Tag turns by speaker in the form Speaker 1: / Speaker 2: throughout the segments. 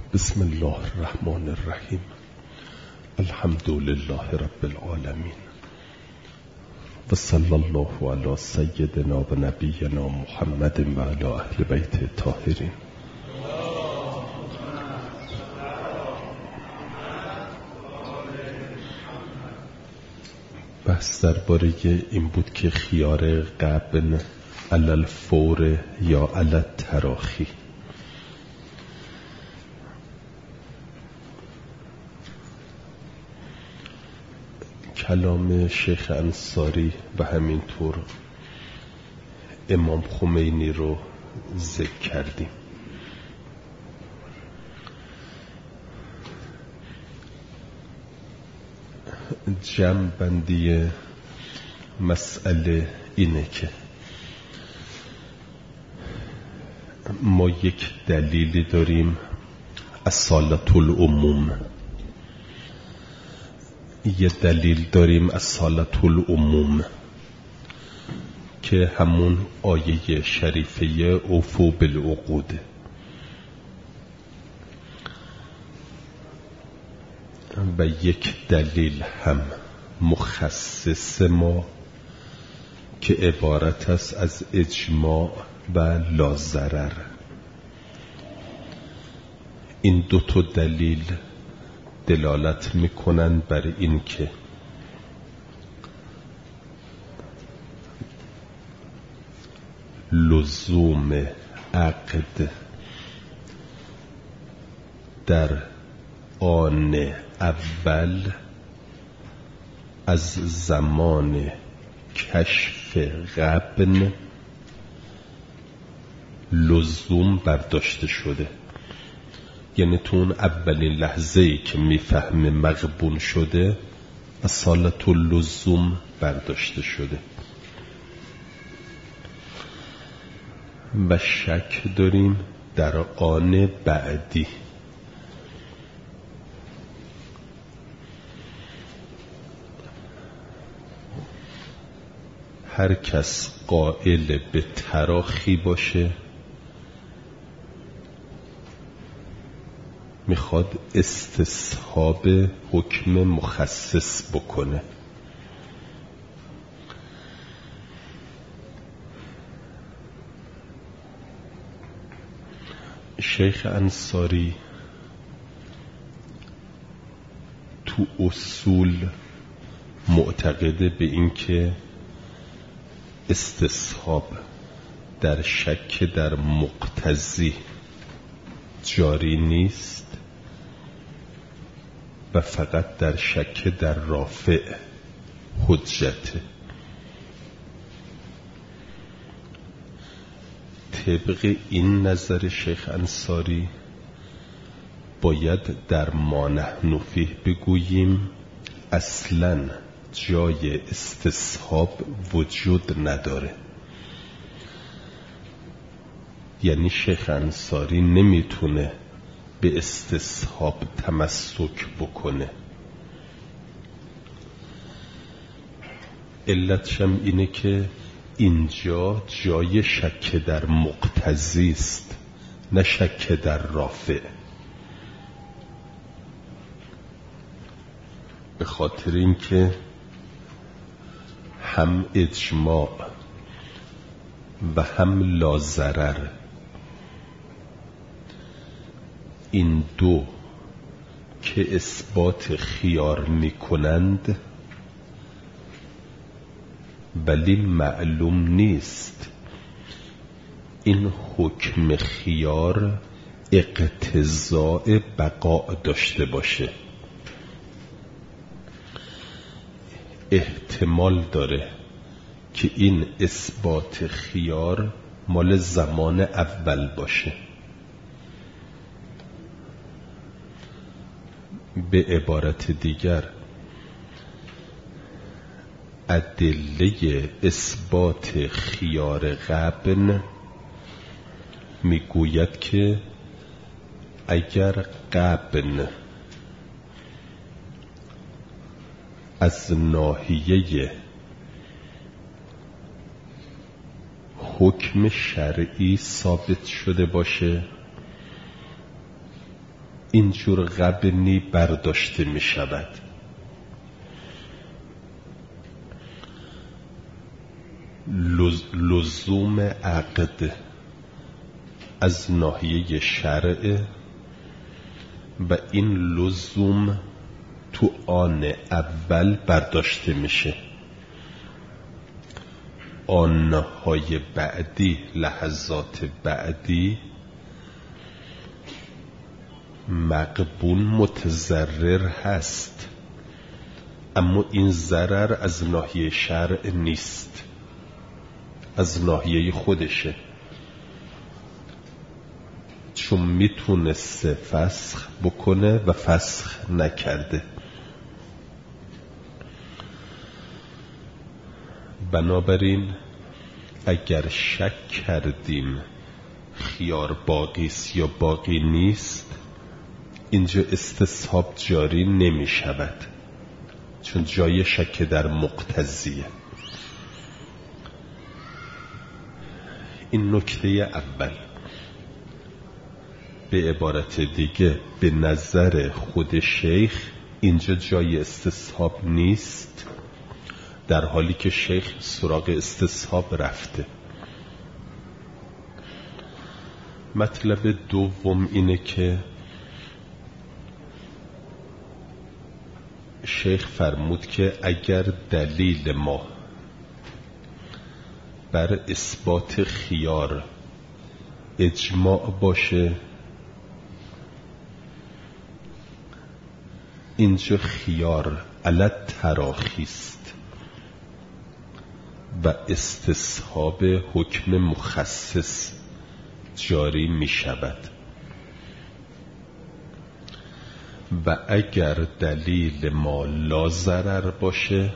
Speaker 1: بسم الله الرحمن الرحیم. الحمد لله رب العالمین و صلی الله علی سیدنا و نبینا محمد و علی اهل بیت الطاهرین. بحث درباره این بود که خیار قبل علی الفور یا علی التراخی. کلام شیخ انصاری و همینطور امام خمینی رو ذکر کردیم. جمع بندی مسئله اینه که ما یک دلیلی داریم، اصالت العموم. یه دلیل داریم اصالت العموم که همون آیه شریفه اوفوا بالعقود. و یک دلیل هم مخصص ما که عبارت است از اجماع و لاضرر. این دو تا دلیل دلالت میکنن بر این که لزوم عقد در آن اول از زمان کشف غبن لزوم برداشته شده. یعنی تو اون اولین لحظه‌ای که میفهمه مغبون شده اصالت اللزوم برداشته شده. و شک داریم در آن بعدی. هر کس قائل به تراخی باشه میخواد استصحاب حکم مخصص بکنه. شیخ انصاری تو اصول معتقده به این که استصحاب در شک در مقتضی جاری نیست و فقط در شک در رافع حجته. طبق این نظر شیخ انصاری باید در ما نحن فیه بگوییم اصلاً جای استصحاب وجود نداره. یعنی شیخ انصاری نمیتونه به استصحاب تمسک بکنه. علتشم اینه که اینجا جای شک در مقتضی است نه شک در رافع. به خاطر اینکه هم اجماع و هم لاضرر این دو که اثبات خیار میکنند ولی معلوم نیست این حکم خیار اقتضاء بقاء داشته باشه. احتمال داره که این اثبات خیار مال زمان اول باشه. به عبارت دیگر ادله اثبات خیار غبن میگوید که اگر غبن از ناحیه حکم شرعی ثابت شده باشه اینجور غبنی برداشته می شود. لزوم عقد از ناحیه شرع و این لزوم تو آن اول برداشته میشه. آنهای بعدی، لحظات بعدی مغبون متضرر هست، اما این ضرر از ناحیه شرع نیست، از ناحیه خودشه، چون میتونسته فسخ بکنه و فسخ نکرده. بنابراین اگر شک کردیم خیار باقیست یا باقی نیست، اینجا استصحاب جاری نمی شود، چون جای شک در مقتضیه. این نکته اول. به عبارت دیگه به نظر خود شیخ اینجا جای استصحاب نیست، در حالی که شیخ سراغ استصحاب رفته. مطلب دوم اینه که شیخ فرمود که اگر دلیل ما بر اثبات خیار اجماع باشه، اینجا خیار علی تراخی است و استصحاب حکم مخصص جاری می شود. و اگر دلیل ما لا ضرر باشه،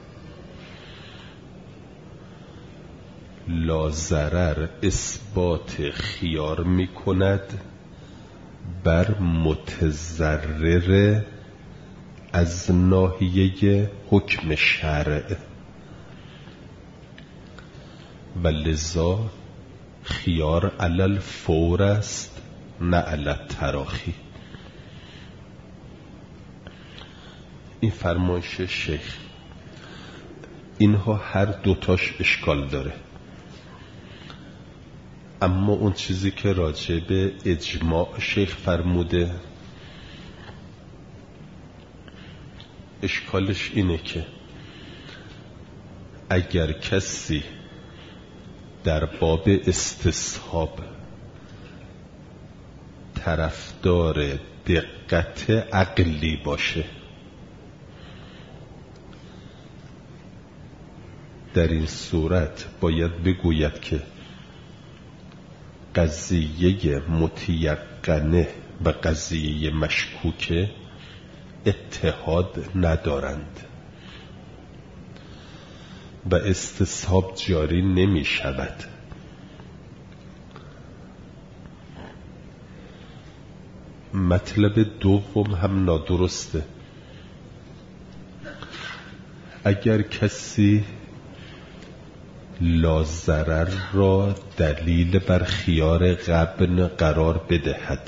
Speaker 1: لا ضرر اثبات خیار می کند بر متضرر از ناحیه حکم شرع و لذا خیار علی الفور است نه علی التراخی. این فرمایش شیخ. اینها هر دوتاش اشکال داره، اما اون چیزی که راجع به اجماع شیخ فرموده اشکالش اینه که اگر کسی در باب استصحاب طرفدار دقت عقلی باشه، در این صورت باید بگوید که قضیه متیقنه و قضیه مشکوکه اتحاد ندارند و استصحاب جاری نمی شود. مطلب دوم هم نادرسته. اگر کسی لا ضرر را دلیل بر خیار غبن قرار بدهد،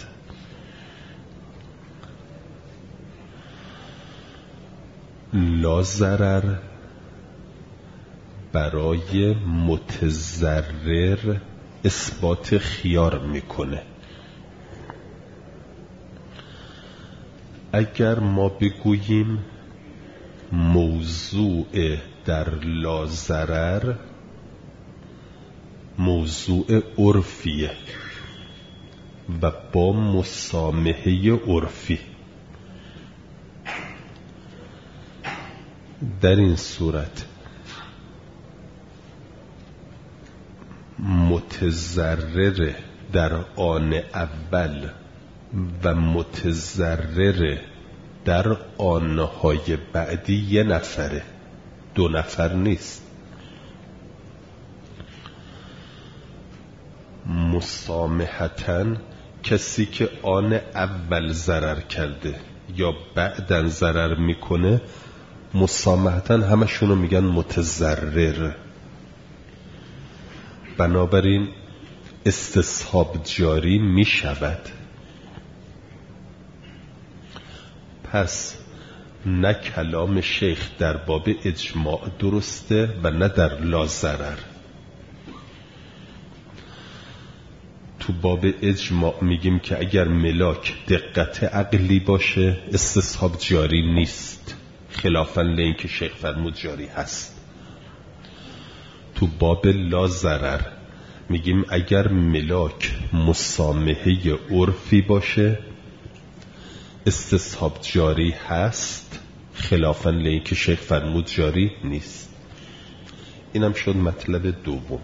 Speaker 1: لا ضرر برای متضرر اثبات خیار میکنه. اگر ما بگوییم موضوع در لا ضرر موضوع عرفیه و با مسامحه عرفی، در این صورت متضرر در آن اول و متضرر در آنهای بعدی یه نفره، دو نفر نیست. مسامحتاً کسی که آن اول ضرر کرده یا بعداً ضرر میکنه، مسامحتاً همشونو میگن متضرر. بنابراین استصحاب جاری میشود. پس نه کلام شیخ در باب اجماع درسته و نه در لا ضرر. تو باب اجماع میگیم که اگر ملاک دقت عقلی باشه استصحاب جاری نیست، خلافاً لینکه شیخ فرمود جاری هست. تو باب لا ضرر میگیم اگر ملاک مسامحه عرفی باشه استصحاب جاری هست، خلافاً لینکه شیخ فرمود جاری نیست. اینم شد مطلب دوم.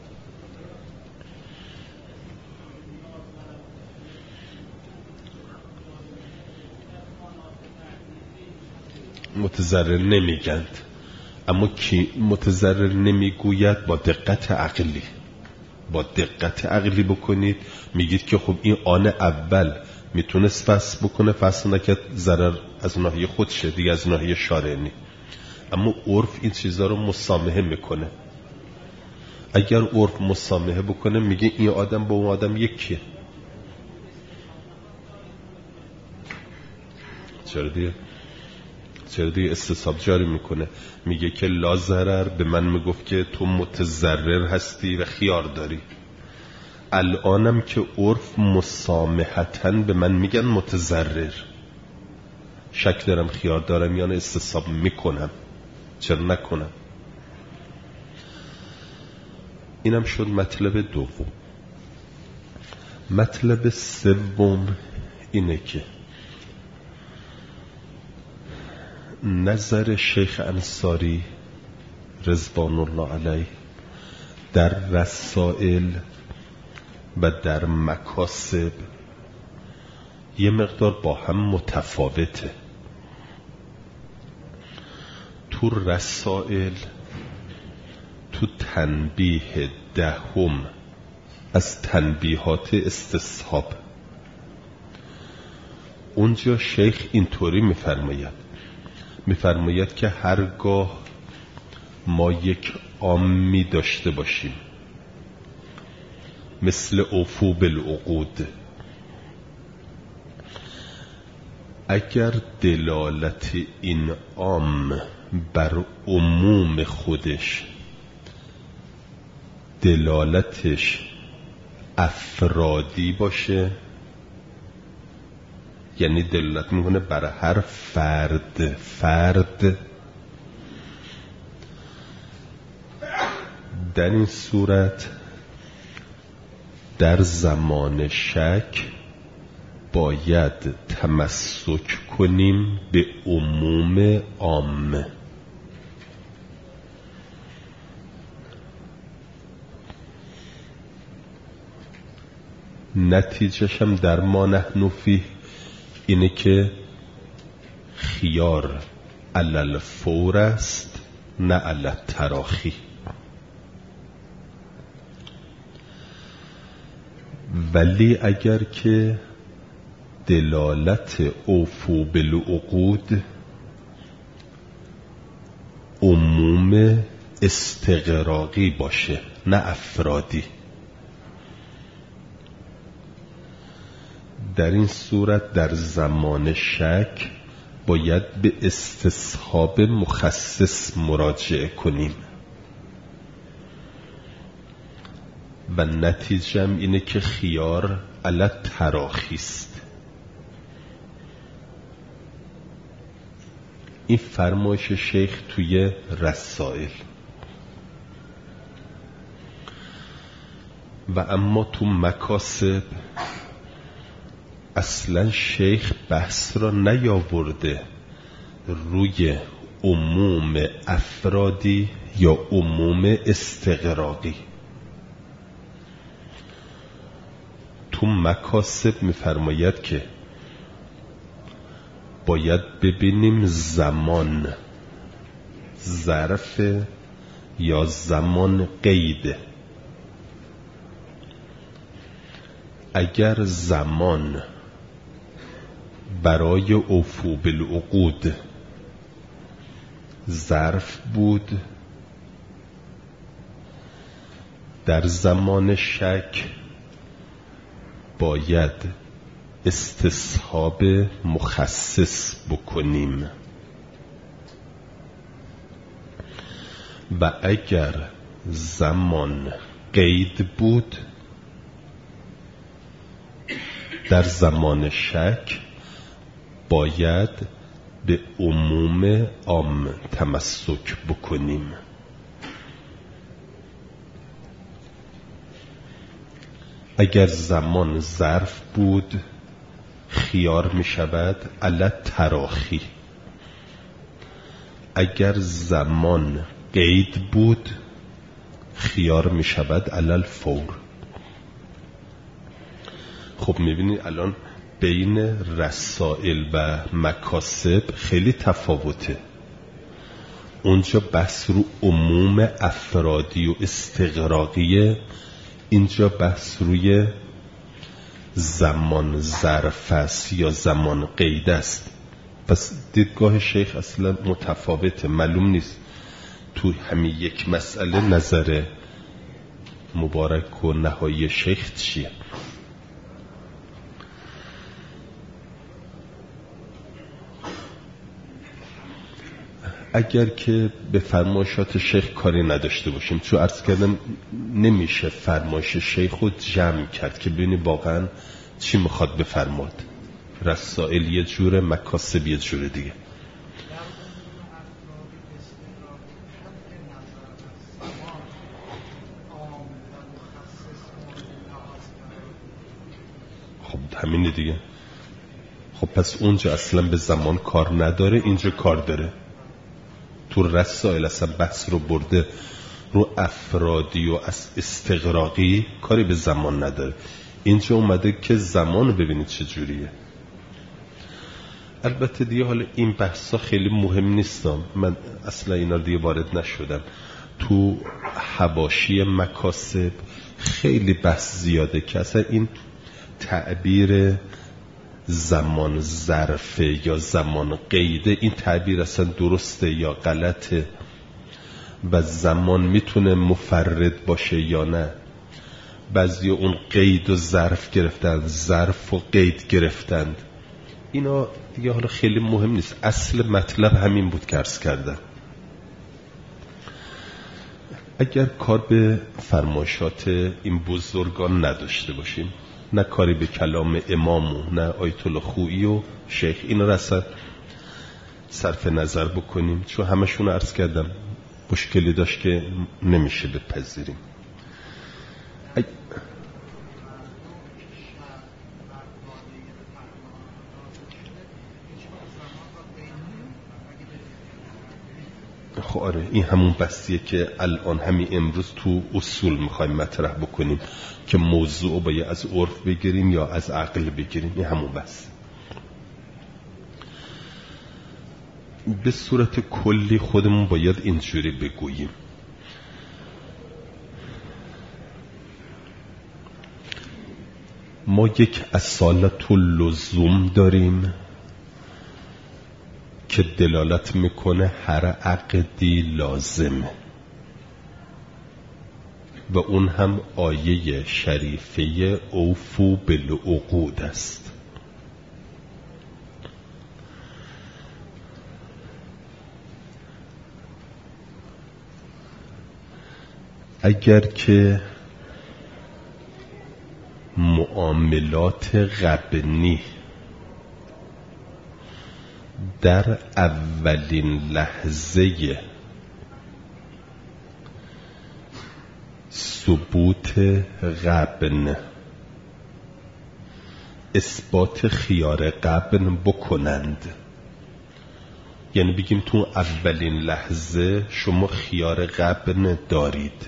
Speaker 1: متضرر نمیگند، اما کی متضرر نمیگوید؟ با دقت عقلی. با دقت عقلی بکنید میگید که خب این آن اول میتونست فصل بکنه، فصل نکرد، ضرر از ناحیه خودشه دیگه، از ناحیه شارع نی. اما عرف این چیزا رو مسامحه میکنه. اگر عرف مسامحه بکنه میگه این آدم با اون آدم یکیه. چرا دیگه استصحاب جاری میکنه؟ میگه که لا ضرر به من میگفت که تو متضرر هستی و خیار داری. الانم که عرف مسامحتاً به من میگن متضرر، شک دارم خیار دارم یا نه استصحاب میکنم، چرا نکنم؟ اینم شد مطلب دوم. مطلب سوم اینه که نظر شیخ انصاری رضوان الله علیه در رسائل و در مکاسب یه مقدار با هم متفاوته. تو رسائل، تو تنبیه دهم از تنبیهات استصحاب، اونجا شیخ اینطوری میفرماید که هرگاه ما یک عامی داشته باشیم مثل اوفو بالعقود، اگر دلالت این عام بر عموم خودش دلالتش افرادی باشه، یعنی دلالت میکنه بر هر فرد، در این صورت در زمان شک باید تمسک کنیم به عموم عامه. نتیجهش هم در ما نحن فیه اینه که خیار علل فور است نه علل تراخی. ولی اگر که دلالت اوفو بالعقود عموم استغراقی باشه نه افرادی، در این صورت در زمان شک باید به استصحاب مخصص مراجعه کنیم و نتیجه اینه که خیار علی تراخی است. این فرمایش شیخ توی رسائل. و اما تو مکاسب اصلا شیخ بحث را نیاورده روی عموم افرادی یا عموم استغراقی. تو مکاسب میفرماید که باید ببینیم زمان ظرف یا زمان قیده. اگر زمان برای اوفو بالعقود ظرف بود، در زمان شک باید استصحاب مخصص بکنیم و اگر زمان قید بود در زمان شک باید به عموم عام تمسک بکنیم. اگر زمان ظرف بود خیار می شود علی تراخی. اگر زمان قید بود خیار می شود علی الفور. خب می بینید الان بین رسائل و مکاسب خیلی تفاوته. اونجا بحث رو عموم افرادی و استغراقیه، اینجا بحث روی زمان ظرف است یا زمان قید است. پس دیدگاه شیخ اصلا متفاوته. معلوم نیست تو همین یک مسئله نظر مبارک و نهایی شیخ چیه. اگر که به فرمایشات شیخ کاری نداشته باشیم، چون عرض کردم نمیشه فرمایش شیخ رو جمع کرد که ببینی واقعا چی میخواد بفرماد. رسائل یه جوره، مکاسب یه جوره دیگه. خب همینه دیگه. خب پس اونجا اصلا به زمان کار نداره، اینجا کار داره. تو رسائل اصلا بحث رو برده رو افرادی و استغراقی، کاری به زمان نداره. اینجا اومده که زمان رو ببینید چه جوریه. البته دیگه حالا این بحثا خیلی مهم نیستم، من اصلا اینا دیگه وارد نشدم. تو حواشی مکاسب خیلی بحث زیاده که اصلا این تعبیر زمان ظرفه یا زمان قیده، این تعبیر اصلا درسته یا غلطه و زمان میتونه مفرد باشه یا نه. بعضی اون قید و ظرف گرفتن، ظرف و قید گرفتند. اینا دیگه حالا خیلی مهم نیست. اصل مطلب همین بود که عرض کردم. اگر کار به فرمایشات این بزرگان نداشته باشیم، نه کاری به کلام امام و نه آیت الله خویی و شیخ، اینا را اصلا صرف نظر بکنیم، چون همشون عرض کردم مشکلی داشت که نمیشه بپذیریم. خب آره، این همون بحثیه که الان همین امروز تو اصول میخوایم مطرح بکنیم که موضوع باید از عرف بگیریم یا از عقل بگیریم. این همون بحث. به صورت کلی خودمون باید اینجوری بگوییم: ما یک اصالت اللزوم داریم که دلالت میکنه هر عقدی لازمه و اون هم آیه شریفه اوفو بالعقود است. اگر که معاملات غبنی در اولین لحظه ثبوت غبن اثبات خیار غبن بکنند، یعنی بگیم تو اولین لحظه شما خیار غبن دارید،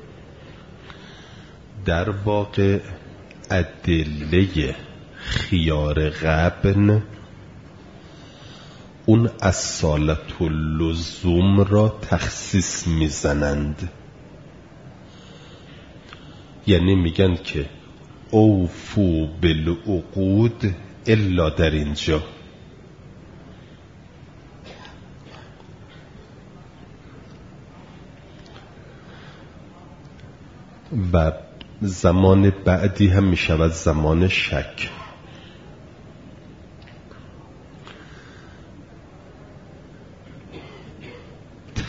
Speaker 1: در واقع ادله خیار غبن اون اصالت اللزوم را تخصیص میزنند. یعنی میگن که اوفو بالعقود الا در اینجا. و زمان بعدی هم میشود زمان شک.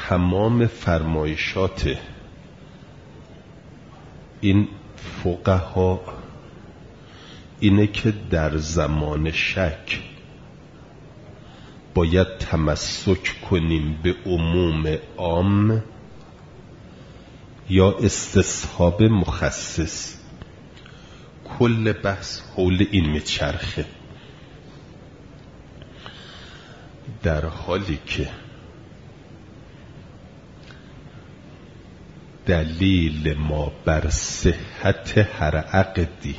Speaker 1: تمام فرمایشات این فقها اینه که در زمان شک باید تمسک کنیم به عموم عام یا استصحاب مخصص. کل بحث حول این میچرخه، در حالی که دلیل ما بر صحت هر عقدی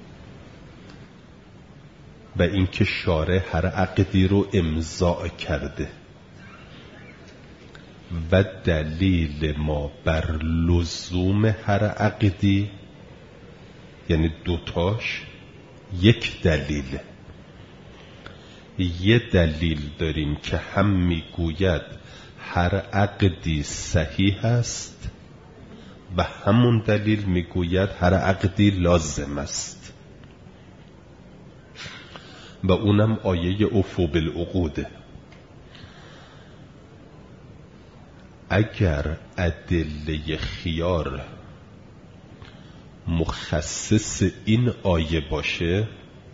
Speaker 1: و اینکه شارع هر عقدی رو امضاء کرده و دلیل ما بر لزوم هر عقدی، یعنی دوتاش یک دلیل. یه دلیل داریم که هم میگوید هر عقدی صحیح است و همون دلیل میگوید هر عقدی لازم است و اونم آیه اوفوا بالعقوده. اگر ادله خیار مخصص این آیه باشه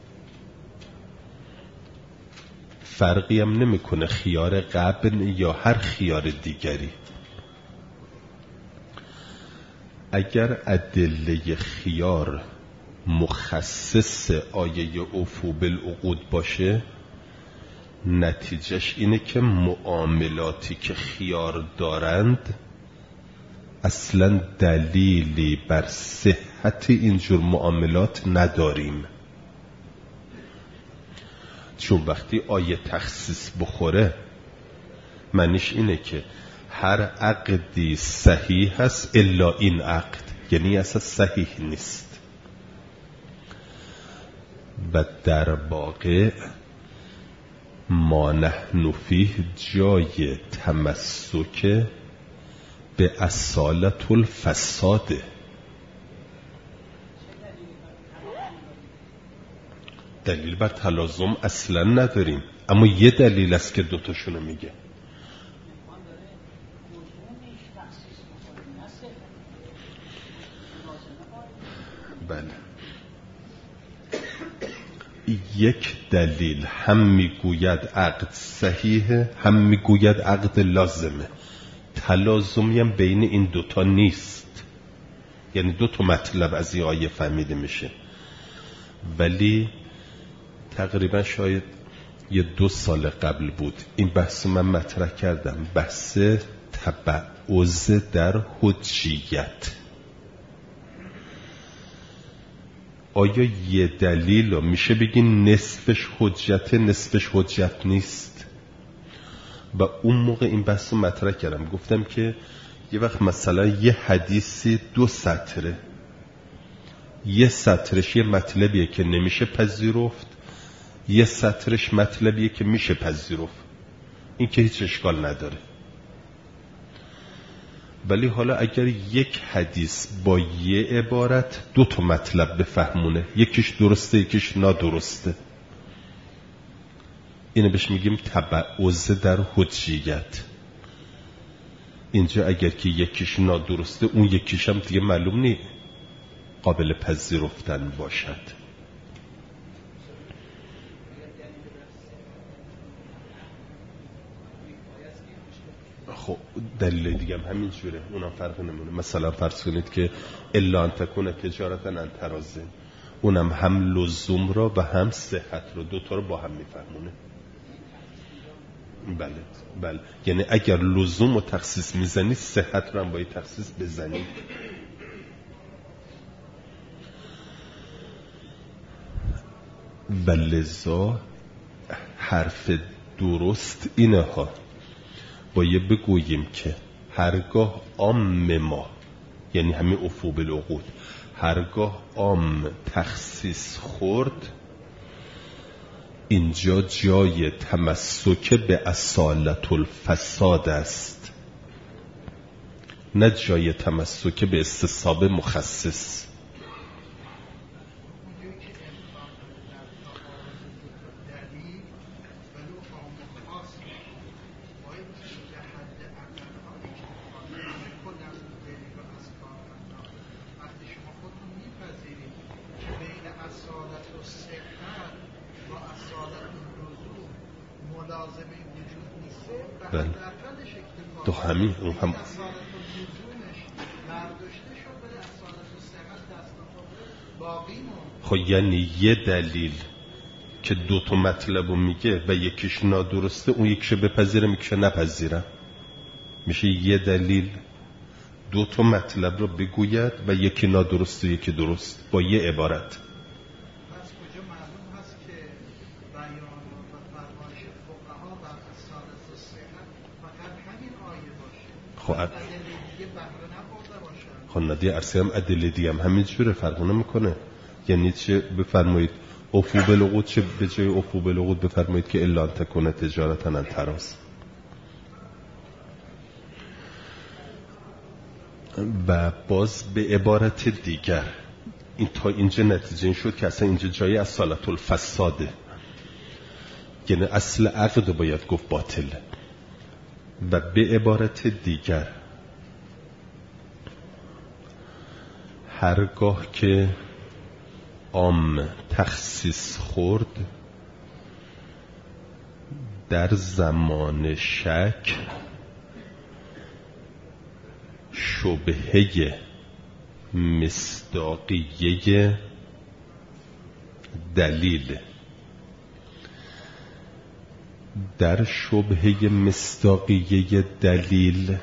Speaker 1: فرقی هم نمیکنه خیار قبل یا هر خیار دیگری. اگر ادله خیار مخصص آیه اوفوا بالعقود باشه نتیجهش اینه که معاملاتی که خیار دارند اصلا دلیلی بر صحت اینجور معاملات نداریم، چون وقتی آیه تخصیص بخوره معنیش اینه که هر عقدی صحیح هست الا این عقد، یعنی اصلا صحیح نیست. و در واقع ما نحن فیه جای تمسک به اصالت الفساده. دلیل بر تلازم اصلا نداریم، اما یه دلیل است که دوتاشونو میگه. بله، یک دلیل هم میگوید عقد صحیحه هم میگوید عقد لازمه. تلازمی هم بین این دوتا نیست، یعنی دوتا مطلب از این آیه فهمیده میشه. ولی تقریبا شاید یه 2 سال قبل بود این بحث من مطرح کردم، بحث تبعض در حجیت. آیا یه دلیل رو میشه بگین نصفش حجت نصفش حجت نیست؟ و اون موقع این بحث رو مطرح کردم، گفتم که یه وقت مثلا یه حدیثی 2 سطره، یه سطرش یه مطلبیه که نمیشه پذیرفت، یه سطرش مطلبیه که میشه پذیرفت، این که هیچ اشکال نداره. ولی حالا اگر یک حدیث با یه عبارت 2 تا مطلب بفهمونه، یکیش درسته یکیش نادرسته، اینو بهش میگیم تبعض در حجیت. اینجا اگر که یکیش نادرسته اون یکیش هم دیگه معلوم نی قابل پذیرفتن باشد. خب دلیل دیگه هم همین جوره، اونم فرق نمونه. مثلا فرض کنید که الا ان تکون تجارتا عن تراض، اونم هم لزوم را و هم صحت رو 2 تا رو با هم میفهمونه. بله بله، یعنی اگر لزوم و تخصیص میزنی صحت رو هم باید تخصیص بزنی. و لذا حرف درست اینه ها، باید بگوییم که هرگاه عام ما، یعنی همین اوفوا بالعقود، هرگاه عام تخصیص خورد اینجا جای تمسک به اصالت الفساد است، نه جای تمسک به استصحاب مخصص.
Speaker 2: ملازمه وجود نیسته
Speaker 1: بله.
Speaker 2: بردرتش اکتفا
Speaker 1: تو همین اون هم
Speaker 2: اصالت لزومش برداشته شد ولی اصالت صحت دست نخورده باقی مون.
Speaker 1: خب یعنی یه دلیل که دو تا مطلب رو میگه و یکیش نادرسته اون یکیش بپذیرم یکیش نپذیرم، میشه یه دلیل دو تا مطلب رو بگوید و یکی نادرست و یکی درست با یه عبارت.
Speaker 2: پس کجا معلوم هست که بیان و فرمایش فقها بر اصالت صحت فقط همین آیه باشه؟
Speaker 1: خب
Speaker 2: ادله دیگه بهره نبرده باشه؟
Speaker 1: خب ندیه عرصه هم ادله دیگه هم همین جوره، فرق نمیکنه. یعنی چه بفرمایید افو بالعقود، چه به جای افو بالعقود بفرمایید که الا ان تکون تجارتا عن تراض. و باز به عبارت دیگر این تا اینجا نتیجه این شد که اصلا اینجا جای اصالت الفساده، یعنی اصل عقد رو باید گفت باطله. و به عبارت دیگر هرگاه که عام تخصیص خورد در زمان شک شبهه مصداقیه دلیل، در شبهه مصداقیه دلیل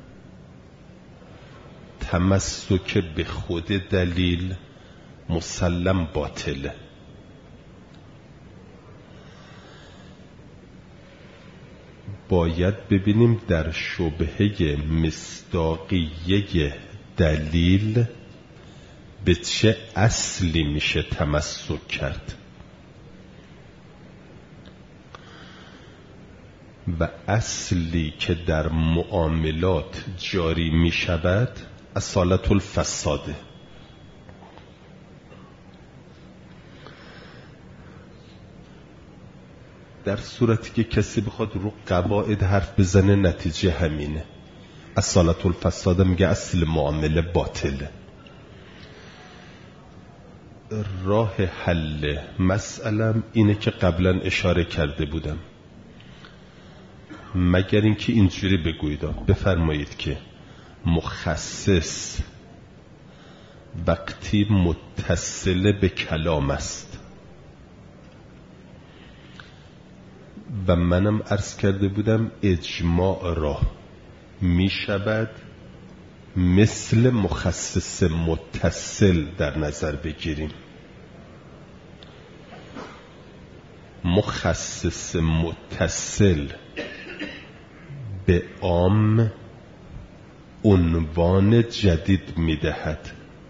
Speaker 1: تمسک به خود دلیل مسلم باطله. باید ببینیم در شبهه مصداقیه دلیل به چه اصلی میشه تمسک کرد و اصلی که در معاملات جاری میشود اصالت الفساده. در صورتی که کسی بخواد رو قواعد حرف بزنه نتیجه همینه. اصالت الفساد میگه اصل معامله باطله. راه حل مسئله اینه که قبلا اشاره کرده بودم، مگر اینکه اینجوری بگویید بفرمایید که مخصص وقتی متصل به کلام است و منم عرض کرده بودم اجماع را می شود مثل مخصص متصل در نظر بگیریم. مخصص متصل به عام عنوان جدید می دهد.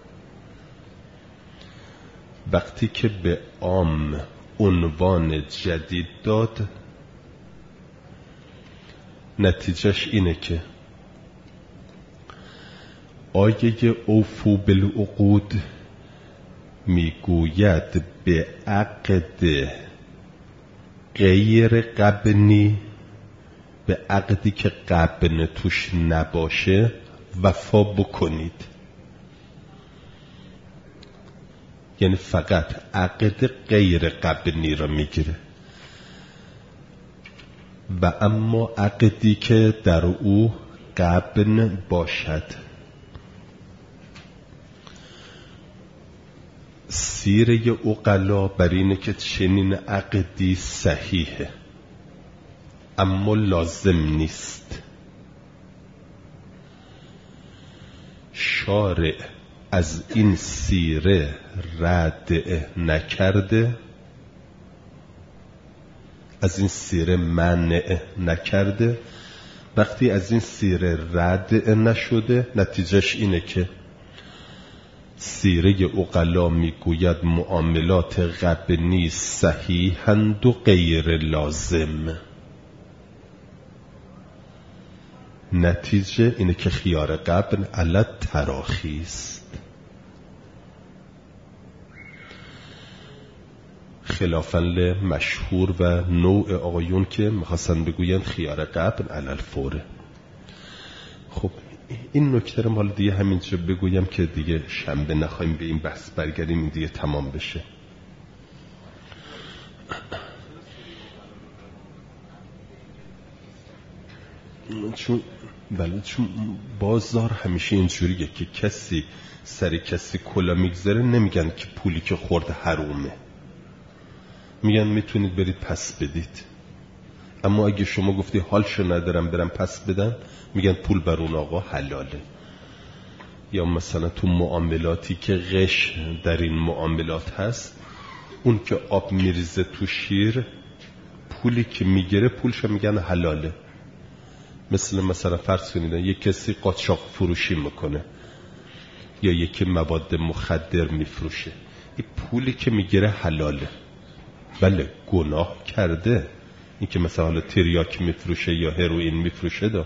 Speaker 1: وقتی که به عام عنوان جدید داد نتیجهش اینه که آیه اوفو بالعقود میگوید به عقد غیر قبنی، به عقدی که قبن توش نباشه وفا بکنید. یعنی فقط عقد غیر قبنی را میگیره و اما عقدی که در او قبن باشد. سیره عقلا بر اینه که چنین عقدی صحیحه اما لازم نیست. شارع از این سیره رد نکرده، از این سیره منع نکرده. وقتی از این سیره رد نشده نتیجهش اینه که سیره عقلا میگوید معاملات قبنی صحیحند و غیر لازم. نتیجه اینه که خیار قبن علی تراخی است، خلافاً مشهور و نوع آقایون که میخواستن بگوین خیار قبن علی الفوره. خب این نکته رو مال دیگه همینجا بگویم که دیگه شنبه نخوایم به این بحث برگردیم، این دیگه تمام بشه. چون بازار همیشه اینجوریه که کسی سر کسی کلا میگذاره نمیگن که پولی که خورده حرومه، میگن میتونید برید پس بدید. اما اگه شما گفتی حالشو ندارم برم پس بدم، میگن پول بر اون آقا حلاله. یا مثلا تو معاملاتی که غش در این معاملات هست، اون که آب میریزه تو شیر، پولی که میگیره پولشو میگن حلاله. مثلا فرض کنید یک کسی قاچاق فروشی میکنه یا یکی مواد مخدر میفروشه، این پولی که میگیره حلاله. بله گناه کرده، این که مثلا حالا تریاک میفروشه یا هروئین میفروشه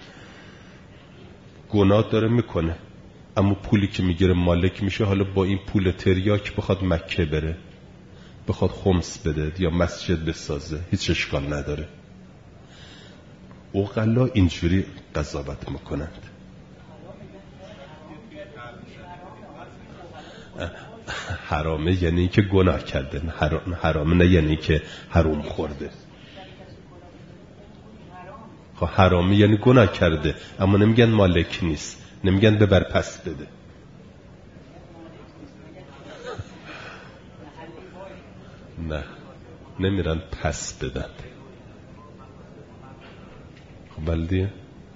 Speaker 1: گناه داره میکنه، اما پولی که میگیره مالک میشه. حالا با این پول تریاک بخواد مکه بره، بخواد خمس بده یا مسجد بسازه، هیچ اشکال نداره. عقلا اینجوری قضاوت میکنند. حرامه یعنی که گناه کرده، حرامه نه یعنی که حرام خورده. خب حرامه یعنی گناه کرده، اما نمیگن مالک نیست، نمیگن ببر پس بده. نه نمیرن پس بدن. خب بلدیه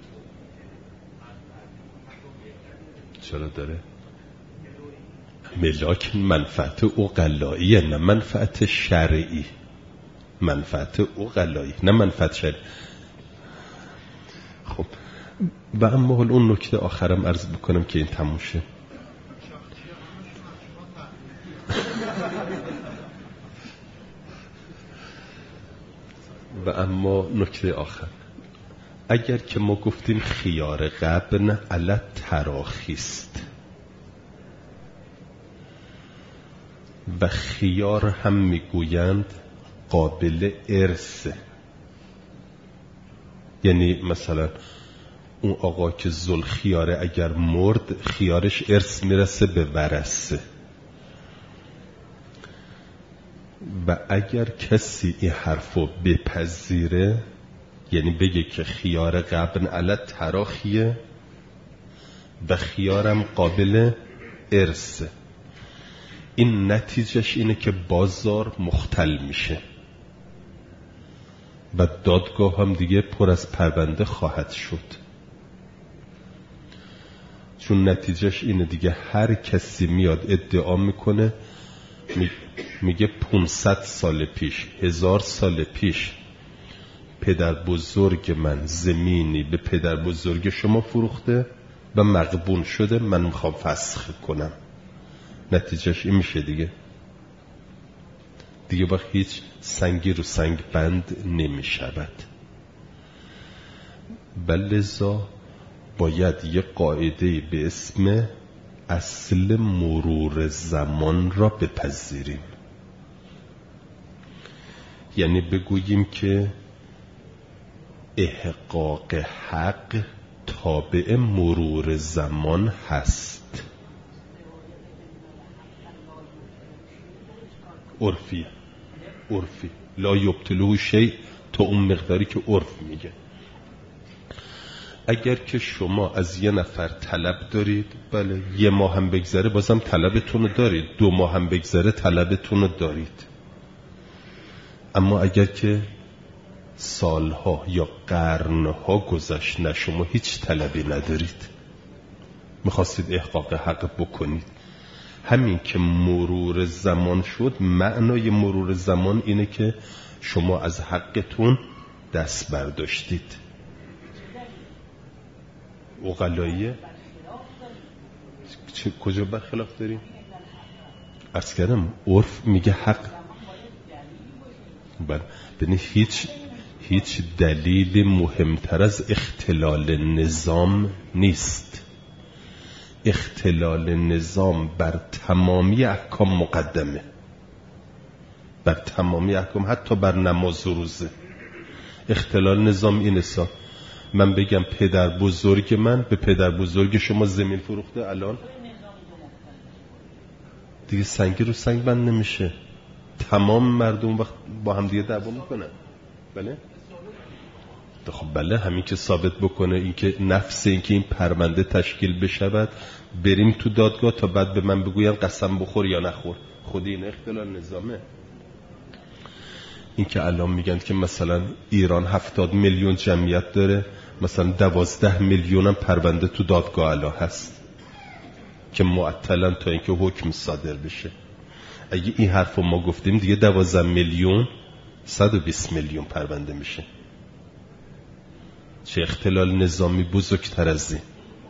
Speaker 1: چرا داره؟ ملاک منفعت عقلاییه، نه منفعت شرعی. منفعت عقلایی نه منفعت شرعی. خب و اما حال اون نکته آخرم عرض بکنم که این تموم شه. و اما نکته آخر، اگر که ما گفتیم خیار غبن علی تراخیست و خیار هم میگویند قابل ارثه، یعنی مثلا اون آقا که ذوالخیاره اگر مرد خیارش ارث میرسه به ورثه، و اگر کسی این حرفو بپذیره، یعنی بگه که خیار غبن علی تراخیه و خیارم قابل ارثه، این نتیجهش اینه که بازار مختل میشه و دادگاه هم دیگه پر از پرونده خواهد شد. چون نتیجهش اینه دیگه هر کسی میاد ادعا میکنه، میگه 500 سال پیش، 1000 سال پیش پدر بزرگ من زمینی به پدر بزرگ شما فروخته و مغبون شده، من میخوام فسخ کنم. نتیجهش این میشه دیگه وقت هیچ سنگی رو سنگ بند نمیشود. لذا باید یه قاعده به اسم اصل مرور زمان را بپذیریم، یعنی بگوییم که احقاق حق تابع مرور زمان هست. عرفی لا یبطلوه شیء، تا اون مقداری که عرف میگه. اگر که شما از یه نفر طلب دارید، بله 1 ماه هم بگذره بازم طلبتون رو دارید، 2 ماه هم بگذره طلبتون رو دارید. اما اگر که سالها یا قرنها گذشت نه شما هیچ طلبی ندارید، میخواستید احقاق حق بکنید، همین که مرور زمان شد، معنای مرور زمان اینه که شما از حقتون دست برداشتید. عقلاییه کجا برخلاف داریم؟ عرض کردم عرف میگه حق. ببین هیچ دلیل مهمتر از اختلال نظام نیست. اختلال نظام بر تمامی احکام مقدمه، بر تمامی احکام، حتی بر نماز و روزه. اختلال نظام اینه من بگم پدر بزرگ من به پدر بزرگ شما زمین فروخته، الان دیگه سنگی رو سنگ بند نمیشه، تمام مردم وقت با هم دیگه دعوا میکنن. بله خب بله، همین که ثابت بکنه این که نفس این که این پرونده تشکیل بشود، بریم تو دادگاه تا بعد به من بگوین قسم بخور یا نخور. خود این اختلال نظامه. این که الان میگن که مثلا ایران 70 میلیون جمعیت داره، مثلا 12 میلیون هم پرونده تو دادگاه الان هست که معطلن تا اینکه حکم صادر بشه. اگه این حرفو ما گفتیم دیگه 12 میلیون 120 میلیون پرونده میشه. چه اختلال نظامی بزرگتر از این؟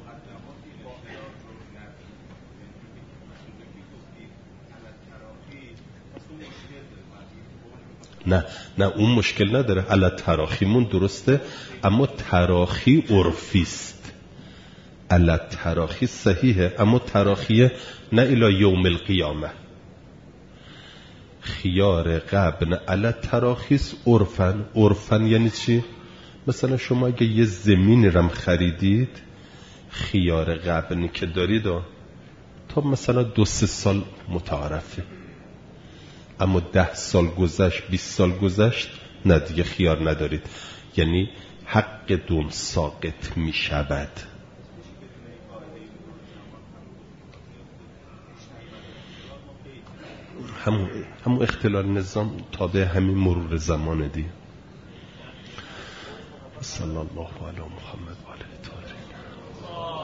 Speaker 1: نه اون مشکل نداره، علی تراخیمون درسته، اما تراخی عرفیست. علی تراخی صحیحه، اما تراخیه نه الی یوم القیامه. خیار قبل علی تراخیست عرفن. عرفن یعنی چی؟ مثلا شما اگه یه زمین رم خریدید، خیار قبل که دارید تا مثلا 2-3 سال متعارفه، اما 10 سال گذشت 20 سال گذشت نه دیگه خیار ندارید، یعنی حق دون ساقط می شود. همون اختلال نظام تابع همین مرور زمان دی. صلی الله علی محمد و آله.